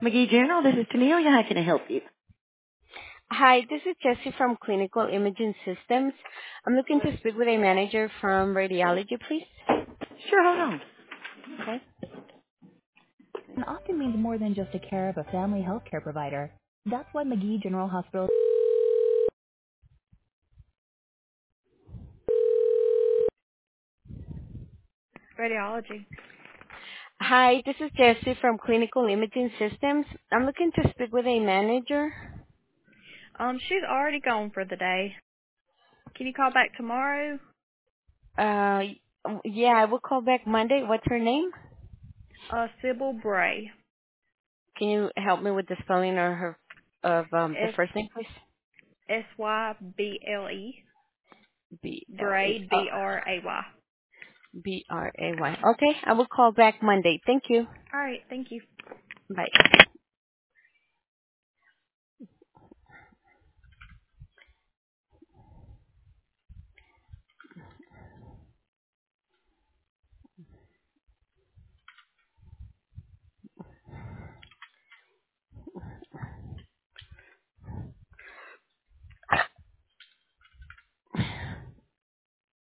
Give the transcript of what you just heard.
McGee General, this is Tennille. How can I help you? Hi, this is Jessie from Clinical Imaging Systems. I'm looking to speak with a manager from radiology, please. Sure, hold on. Okay. And often means more than just a care of a family health care provider. That's why McGee General Hospital. Radiology. Hi, this is Jessie from Clinical Imaging Systems. I'm looking to speak with a manager. She's already gone for the day. Can you call back tomorrow? Uh, yeah, I will call back Monday. What's her name? Sybil Bray. Can you help me with the spelling or her of the S first name, please? Syble. B-L-E. Bray, Bray. B-R-A-Y. Okay, I will call back Monday. Thank you. All right. Thank you. Bye.